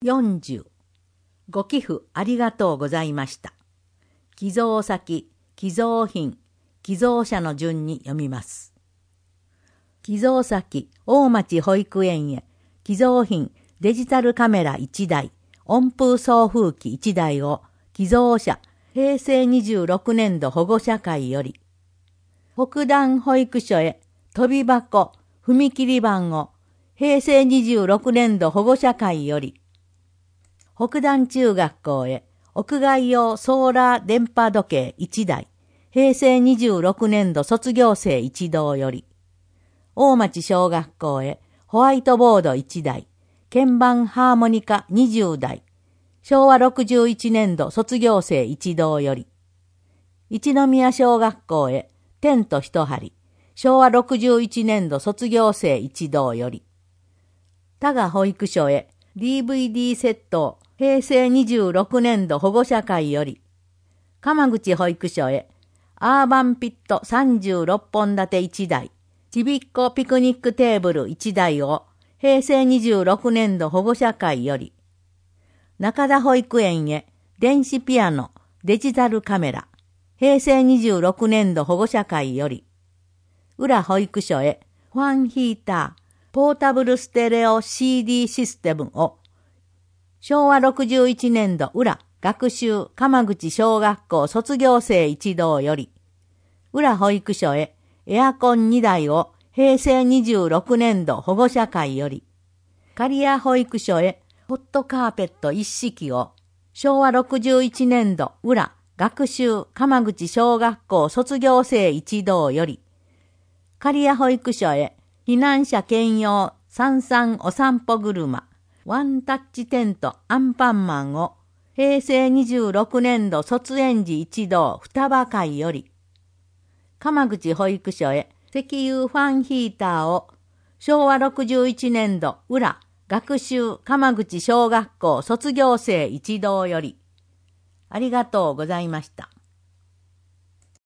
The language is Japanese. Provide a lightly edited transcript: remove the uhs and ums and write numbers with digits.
40。ご寄付ありがとうございました。寄贈先、寄贈品、寄贈者の順に読みます。寄贈先、大町保育園へ、寄贈品、デジタルカメラ1台、温風送風機1台を、寄贈者、平成26年度保護者会より、北段保育所へ、飛び箱、踏切板を、平成26年度保護者会より、北段中学校へ、屋外用ソーラー電波時計1台、平成26年度卒業生一同より、大町小学校へ、ホワイトボード1台、鍵盤ハーモニカ20台、昭和61年度卒業生一同より、一宮小学校へ、テント一張、昭和61年度卒業生一同より、多賀保育所へ、DVD セットを平成26年度保護者会より、鎌口保育所へ、アーバンピット36本立て1台、ちびっこピクニックテーブル1台を平成26年度保護者会より、中田保育園へ電子ピアノ、デジタルカメラ、平成26年度保護者会より、浦保育所へファンヒーター、ポータブルステレオ CD システムを、昭和61年度浦学習鎌口小学校卒業生一同より、浦保育所へエアコン2台を平成26年度保護者会より、刈谷保育所へホットカーペット一式を、昭和61年度浦学習鎌口小学校卒業生一同より、刈谷保育所へ避難者兼用三々お散歩車、ワンタッチテントアンパンマンを、平成26年度卒園児一同双葉会より、鎌口保育所へ石油ファンヒーターを、昭和61年度浦学習鎌口小学校卒業生一同より、ありがとうございました。